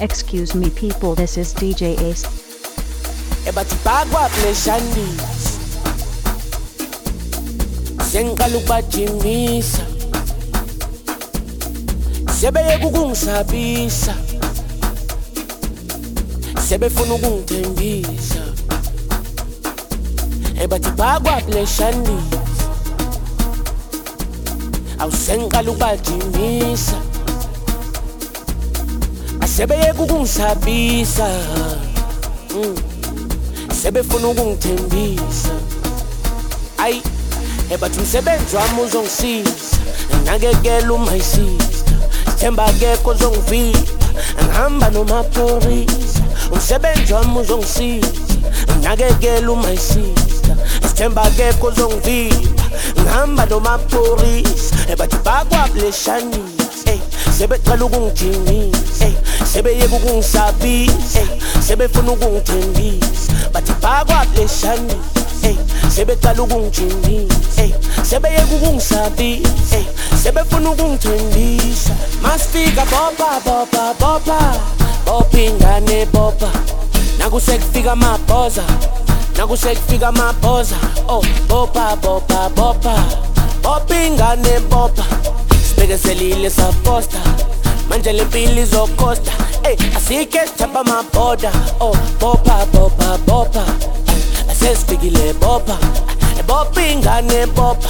Excuse me people, this is DJ Ace. Ebathi bagwa pleshandis Sengiqala ukubajimisa Sebeye ukungisabisa Sebefuna ukungithembisa Ebathi bagwa pleshandis Awusengiqala ukubajimisa Sebeye ukungisabisa Sebefuna ukungithembisa Ay ebathi umsebenzi wami uzongisiza Ngakekela my sister Sithemba akekho ozongivika Ngihamba nomaphorisa Umsebenzi wami uzongisiza Ngakekela my sister Sithemba akekho ozongivika Ngihamba nomaphorisa Ebathi bagwa bleshanisa Sebeqala ukungijimisa Sebeyeka ukungisabisa Sebefuna ukungithembisa Bathi bagwa bleshanisa Sebeqala ukungijimisa Sebeyeka ukungisabisa Sebefuna ukungithembisa Masifika bopa bopa bopa Bopa ingane bopa Nakusekufika amabhoza Nakusekufika amabhoza Oh bopa bopa bopa Bopa ingane bopa Sibekezelile safosta Manje lempilo izokhosta Asike sithapha amabhoda Oh bopa bopa bopa Asesifikile bopa Bopa ingane bopa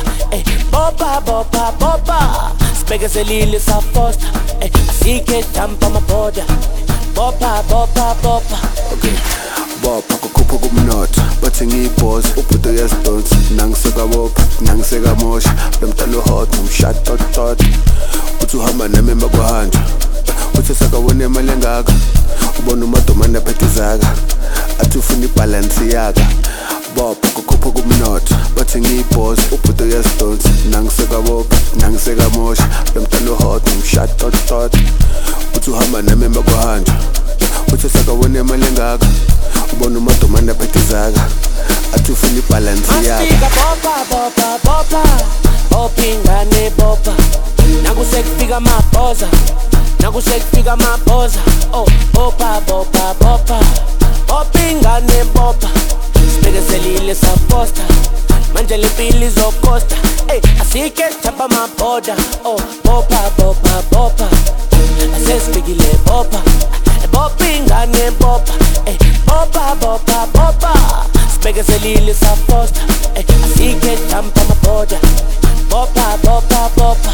Bopa bopa bopa Sibekezelile safosta Asike sithapha amabhoda Bopa bopa bopa Okay Bopa kukhupha kumnotho bathi ngiyibhoza ubhudo yasidonsa nangiseka bopha nangiseka mosha lomntana hot nomshot tot uthi uhamba nami emakwahanja uthi sakawona imali engaka ubona umadomana phethe zaka athi ufuna ibalance yaka Bopa kukhupha kumnotho bathi ngiyibhoza ubhudo yasidonsa nangiseka bopha nangiseka mosha lomntana hot nomshot tot uthi uhamba nami emakwahanja uthi sakawona imali engaka ubona umadomana phethe zaka athi ufuna ibalance yaka Masifika bopa bopa bopa Bopa ingane bopa Nakusekufika amabhoza Nakusekufika amabhoza Oh bopa bopa bopa Bopa ingane bopa Sibekezelile safosta Manje lempilo izokhosta Asike sithapha amabhoda Oh bopa bopa bopa Asesifikile bopa Bopa ingane bopa Bopa bopa bopa Sibekezelile safosta Asike sithapha amabhoda Bopa bopa bopa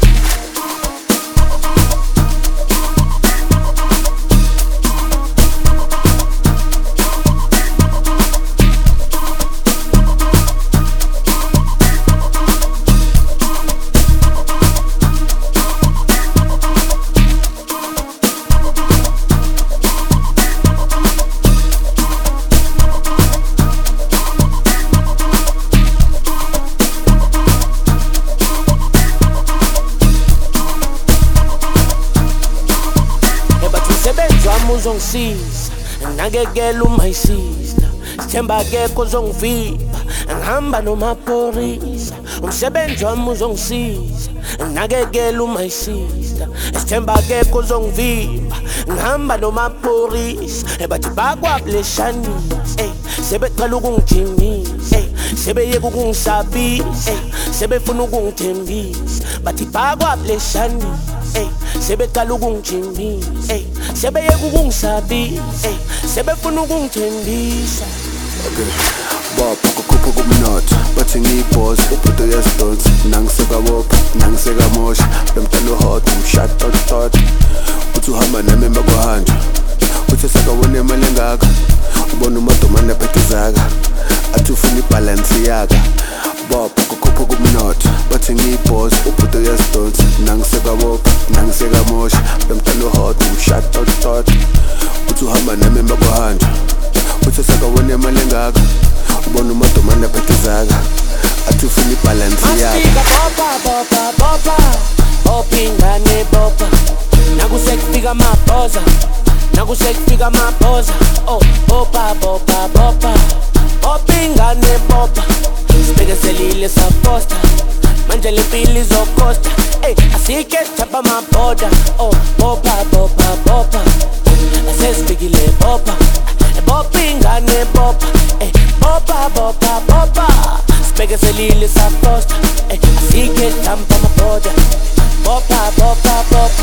uzongisiza Ngakekela my sister Sithemba akekho ozongivika Ngihamba nomaphorisa Umsebenzi wami uzongisiza Ngakekela my sister Sithemba akekho ozongivika Ngihamba nomaphorisa Bathi bagwa bleshanisa Sebeqala ukungijimisa Sebeyeka ukungisabisa Sebefuna ukungithembisa Bathi bagwa bleshanisa Sebeqala ukungijimisa Sebeyeka ukungisabisa Sebefuna ukungithembisa Okay Bopa kukhupha kumnotho bathi ngiyibhoza ubhudo yasidonsa nangiseka bopha nangiseka mosha lomntana hot nomshot tot uthi uhamba nami emakwahanja uthi sakawona imali engaka ubona umadomana phethe zaka athi ufuna ibalance yaka Bopa kukhupha kumnotho bathi ngiyibhoza ubhudo yasidonsa nangiseka bopha nangiseka mosha lomntana hot nomshot tot uthi uhamba nami emakwahanja uthi sakawona imali engaka ubona umadomana phethe zaka athi ufuna ibalance yaka Masifika bopa bopa bopa Bopa ingane bopa Nakusekufika amabhoza Nakusekufika amabhoza Oh bopa bopa bopa Bopa ingane bopa Sibekezelile safosta Manje lempilo izokhosta Asike sithapha amabhoda Oh bopa bopa bopa bopha bopha ingane bopha bopha bopha bopha sibeke selile safosta asike dampa amaboda bopha bopha bopha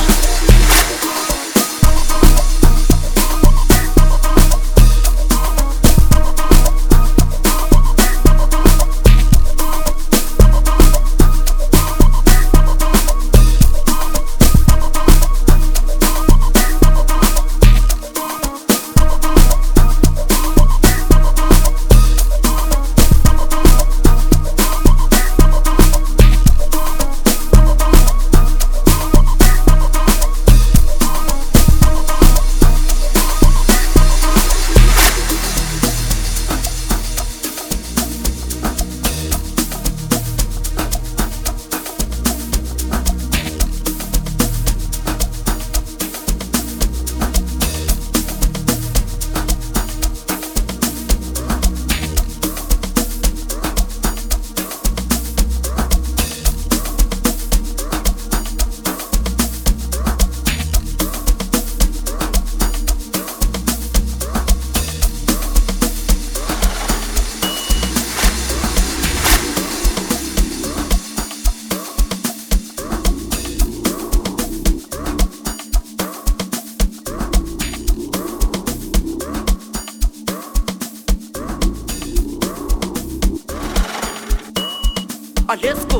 Let's go.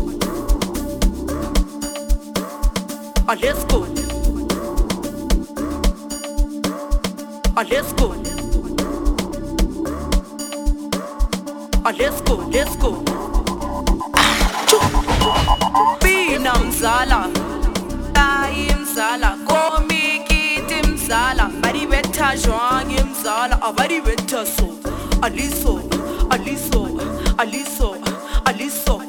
Let's go. Let's go. Let's go. Let's go. Bina mzala, tayi mzala, komikiti mzala, bari beta jwangi mzala, abari beta so, aliso, aliso, aliso. Aliso,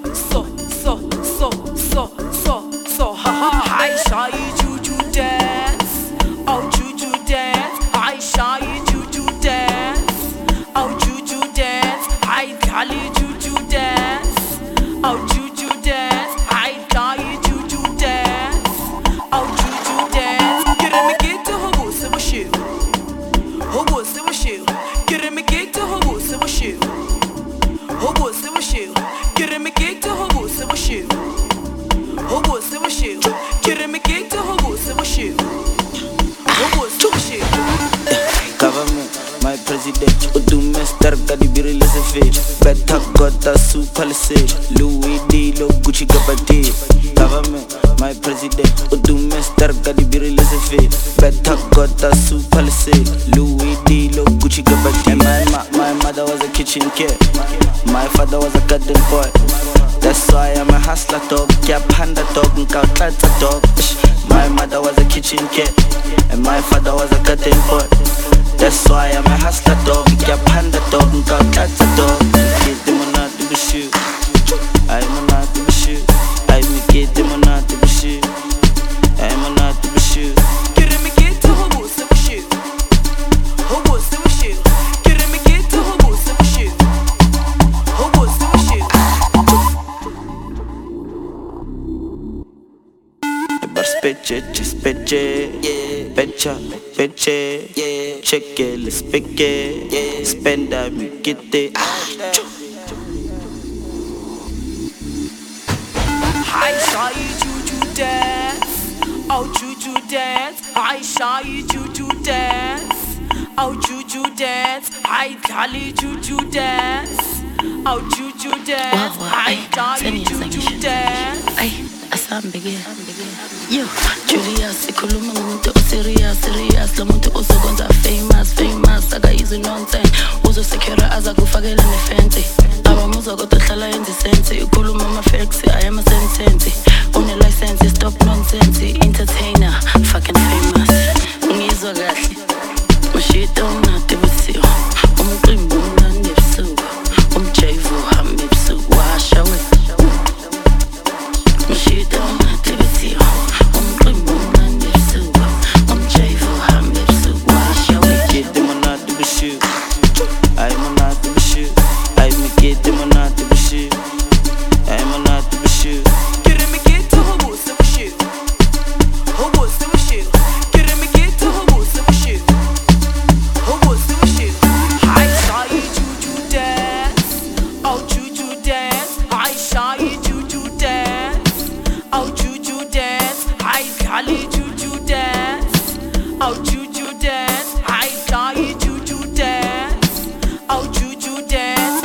so, ha ha. I shy juju dance, oh juju dance. I shy juju dance, oh juju dance. I dali juju dance, oh juju dance. I die juju dance, oh juju dance. Get me get to hobo se washu, hobo se washu. Get me get to hobo se washu, hobo se washu. Get me get to hobo se washu, hobo se washu. Get me get to hobo se washu, hobo se washu. Government, my president, Udume Starka di Biril is a fish. Better got a super palisade. Louis D. Lo Gucci Gabati. Government, my president, Udume Starka di Biril is a fish. Better got a super palisade. Louis D. Lo Gucci Gabati. My mother was a kitchen kid. My father was a garden boy. That's why I'm a hustler dog. Yeah, panda dog and cow dog. My mother was a kitchen kid. And my father was a garden boy. That's why I'm a hustler dog. Yeah, panda dog and cow dog. Get them on out to be shoot. I'm on out to be shoot. I make it them on out to be shoot. I'm on out to be shoot. Get me get to hobo se washu, hobo se washu. Get me get to hobo se washu, hobo se washu. Specce, yeah. Pecce, yeah. Check it, let's pick it, yeah. Spend that, we get it. I saw you juju dance, oh juju dance. I saw you juju dance, oh juju dance. I dali juju dance, oh juju dance. I dali juju dance. Ay, asambege. Yo, Julius, ikhuluma ngomuntu serious, lo muntu uzokwenza famous, akayizi nonsense. Uzosecure azakufakela nefence. Abamuza kodwa hlala yenza sense. Ikhuluma ama-facts, I am a sentence. Une license, stop nonsense. Entertainer, fucking famous. Ngizwa kahle, mashita unade busiyo. Umqimbi umnandi ebusuku, umjayvu uhambe ebusuku. Washa we, mashita unade busiyo. Umqimbi umnandi ebusuku, umjayvu uhambe ebusuku. Washa we. Get them on out to be shoot. I'm on out to be shoot. I make it them on out to be shoot. I'm on out to be shoot. Get me get to hobo se Jolly juju dance. Oh juju dance. I jolly juju dance. Oh juju dance.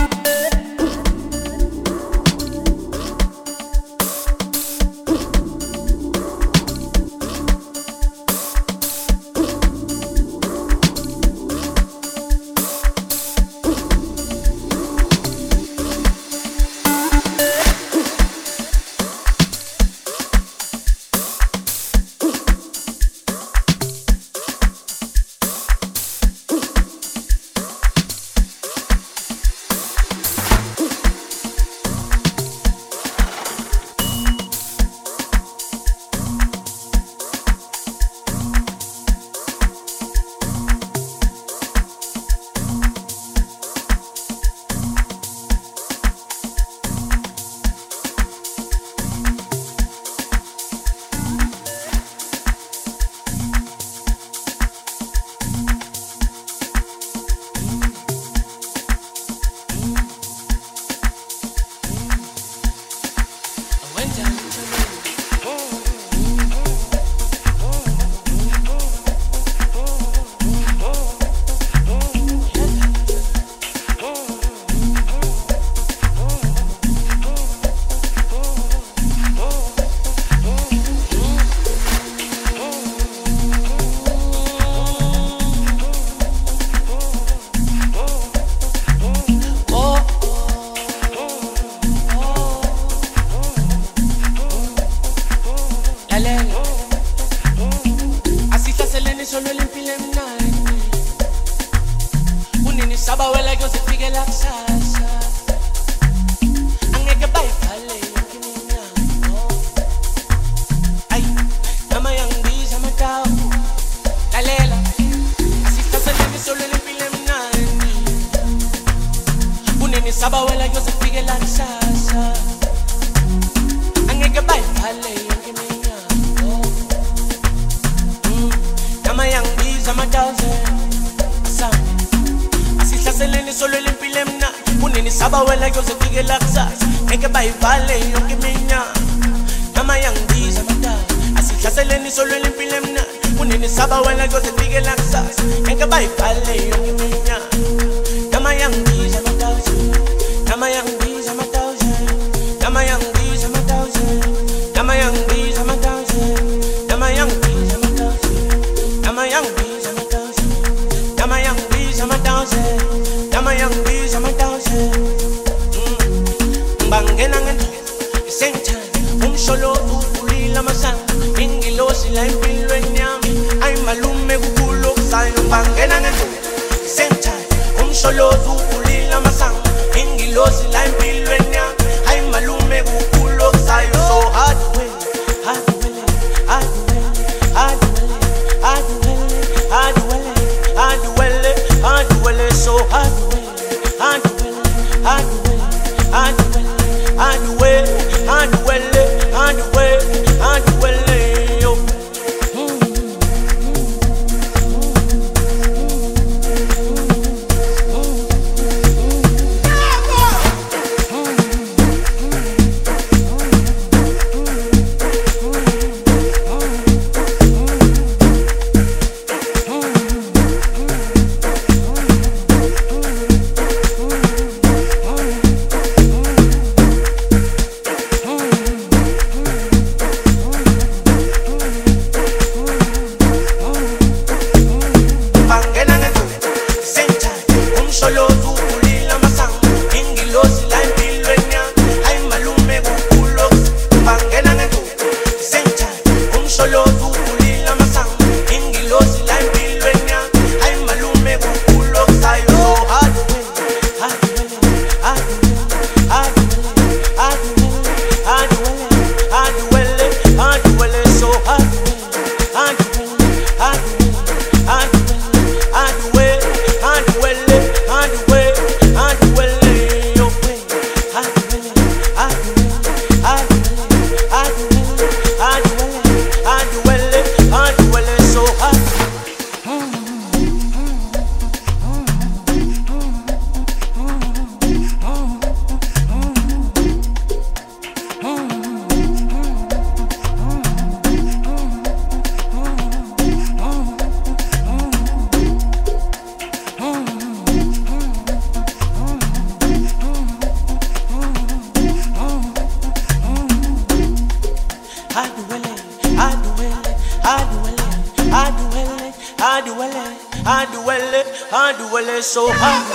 So hard.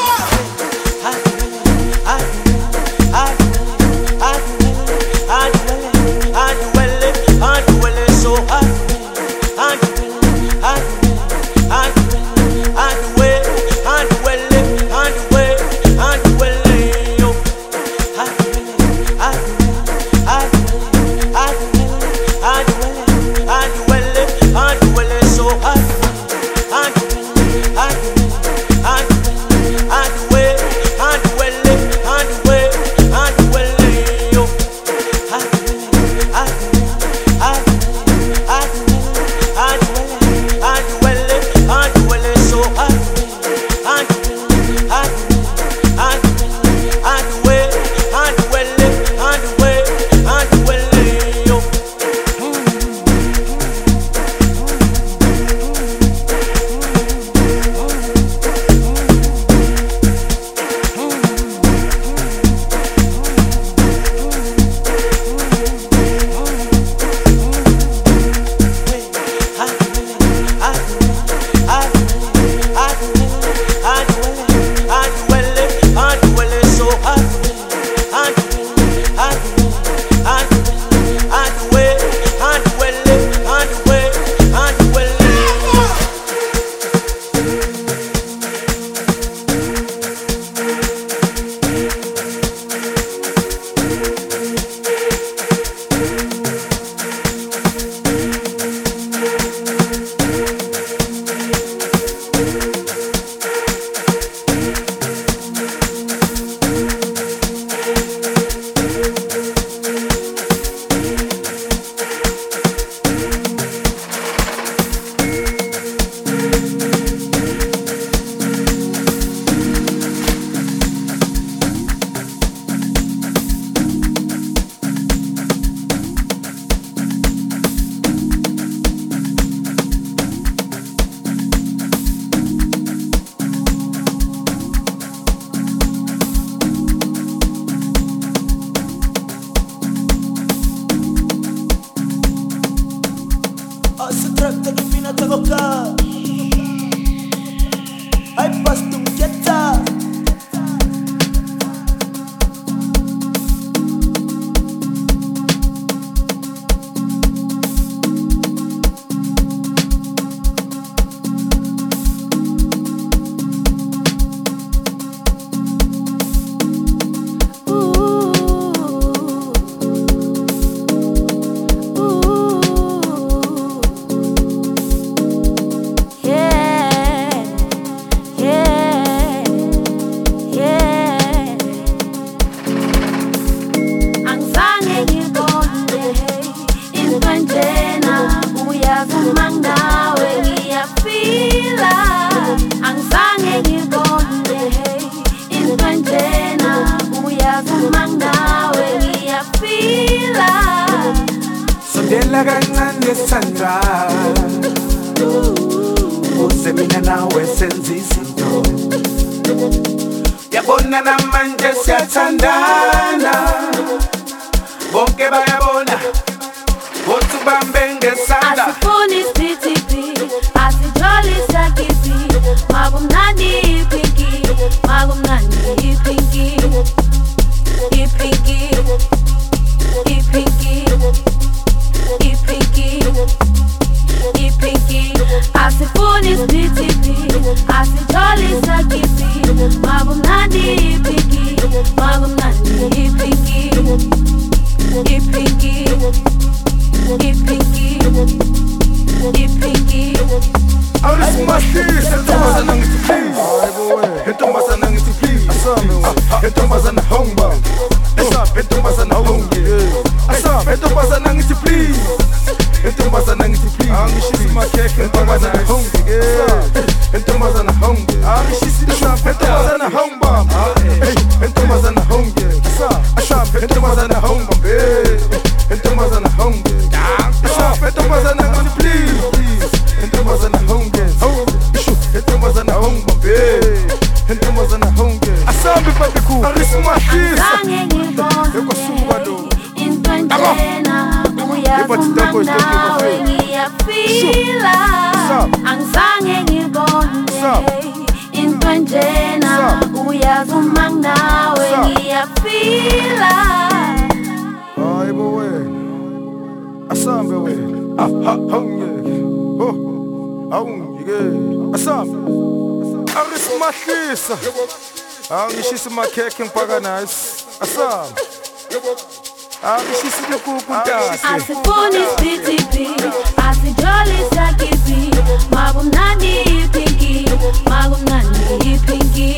nawe ngiyafila angizange ngibone into njena uyazi uma nawe ngiyafila hayibo wena asambe wena awungeke awungeke asambe arisimahlisa angishisa makhekhe ngipaka nice asambe angishisa lokhu ntasi asifuni sipitipi asijolisa kipi makumnandi ipinki makumnandi ipinki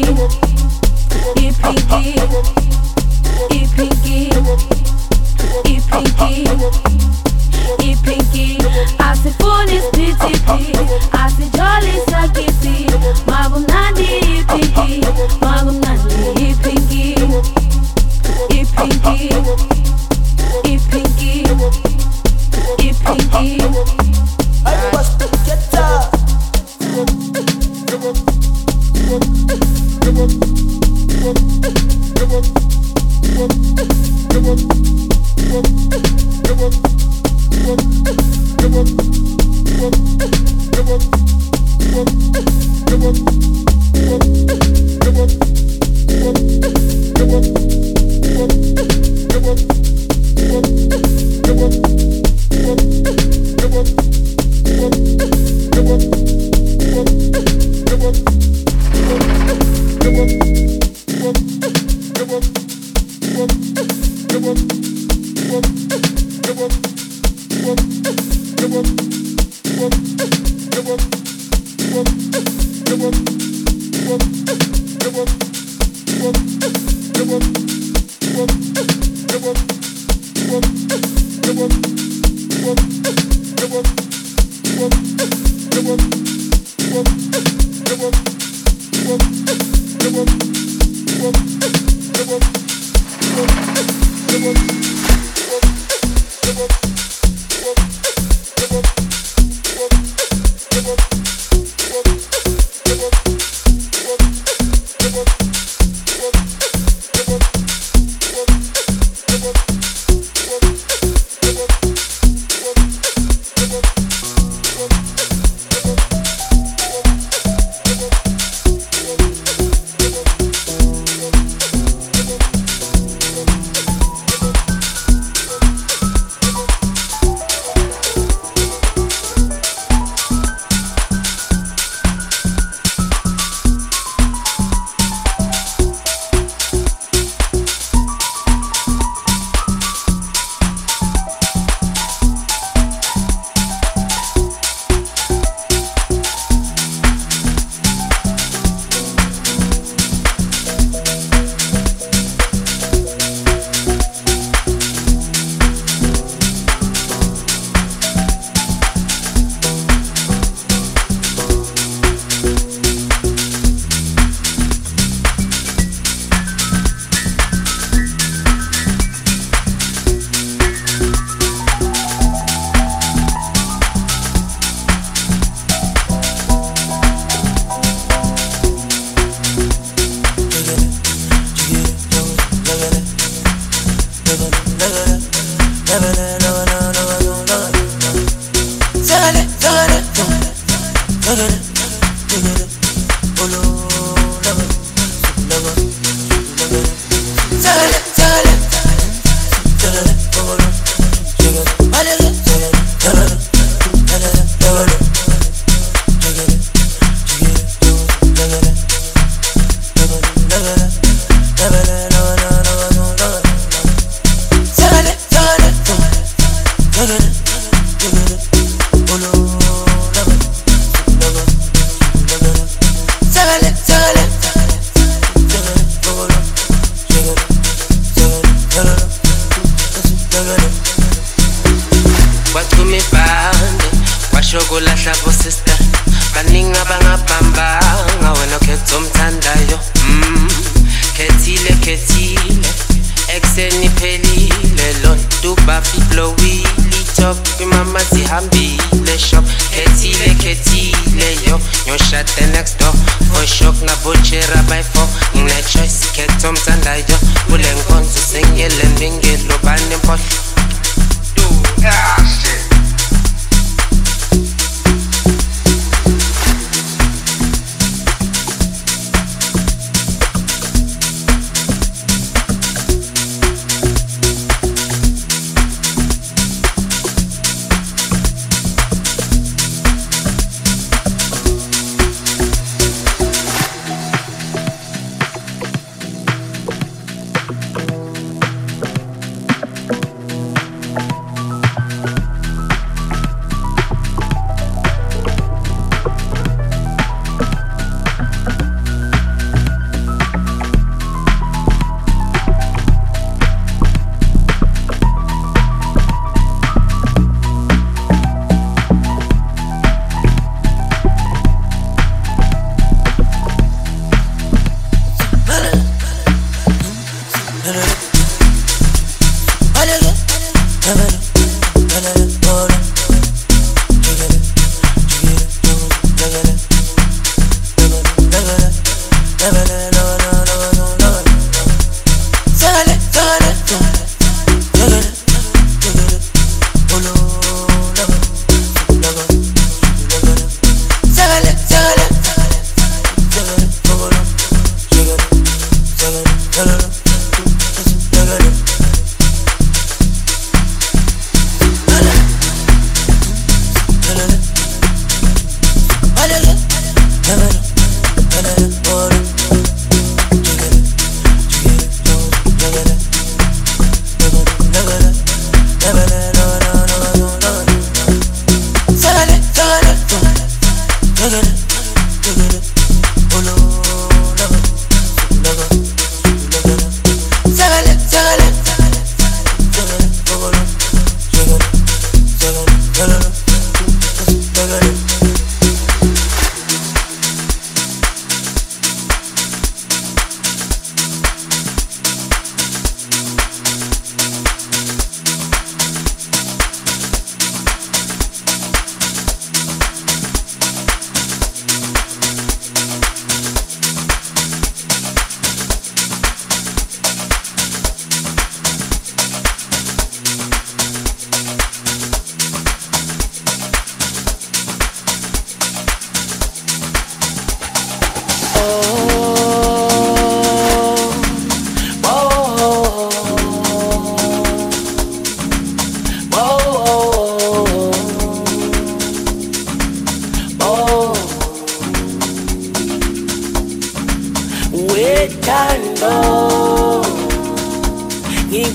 ipinki ipinki ipinki ipinki asifuni sipitipi asijolisa kipi makumnandi ipinki makumnandi ipinki ipinki ipinki ipinki I was the getter.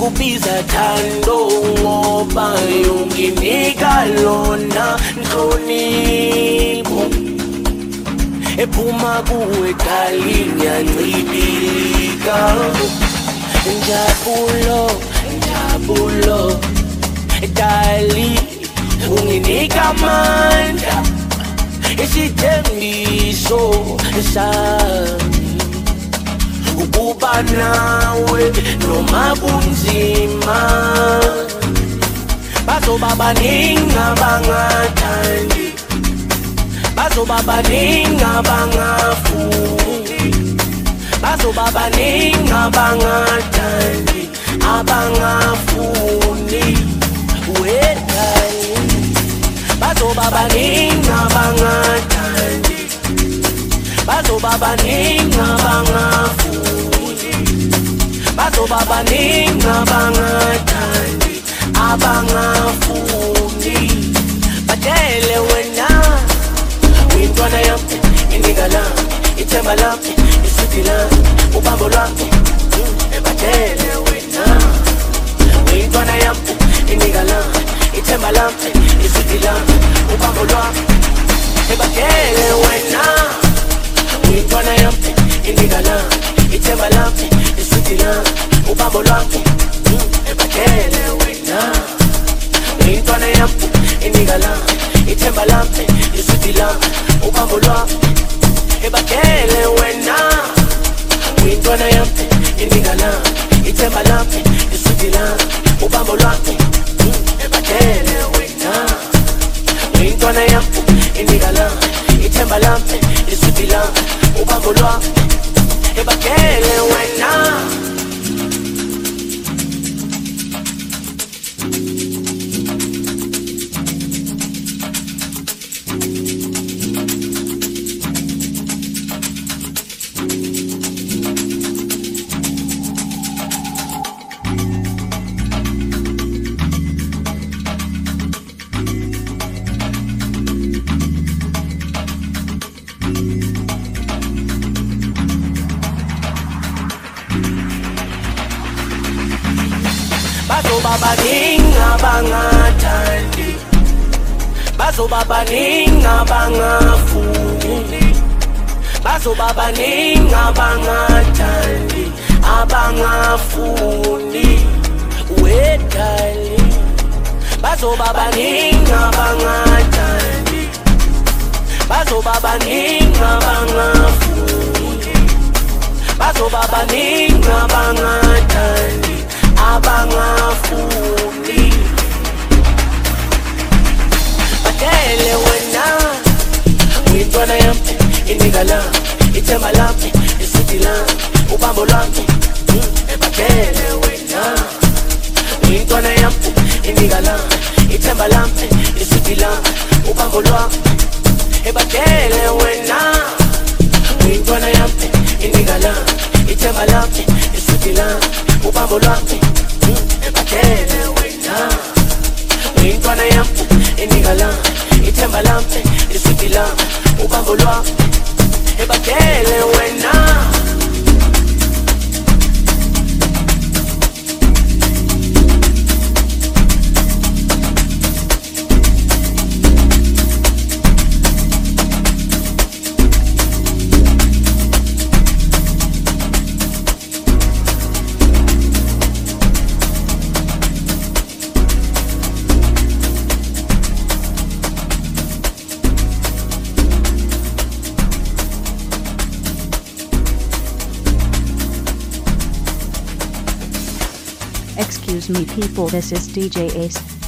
ngikubiza thando ngoba unginika lona nhlonipho ephuma kuwe dali ngiyancipika njabulo dali unginika amandla isithembiso sami ukuba nawe noma kunzima bazoba baningi abangathandi bazoba baningi abangafuni bazoba baningi abangathandi abangafuni wedali bazoba baningi abangathandi bazoba baningi abangafuni bazoba baningi abangathandi abangafuni batele wena uyintwana yami inika lami ithemba lami isudi lami ubambo lwami batele wena uyintwana yami inika lami ithemba lami isudi lami ubambo lwami batele wena uyintwana yami inika lami ithemba lami isudi lami ubambo lwami batele wena uyintwana yami inika lami ithemba lami isudi lami ubambo lwami batele wena uyintwana yami inika lami ithemba lami isudi lami ubambo lwami batele wena uyintwana yami inika lami ithemba lami isudi lami ubambo lwami batele wena. Bazoba baningi abangathandi bazoba baningi abangafuni bazoba baningi abangathandi abangafuni wedali bazoba baningi abangathandi bazoba baningi abangafuni bazoba baningi abangathandi abangafuni batele wena uyintwana yami inika lami ithemba lami isudi lami ubambo lwami batele wena uyintwana yami inika lami ithemba lami isudi lami ubambo lwami batele wena uyintwana yami inika lami ithemba lami isudi lami ubambo lwami batele wena uyintwana yami inika lami ithemba lami isudi lami ubambo lwami batele wena. Excuse me people, this is DJ Ace.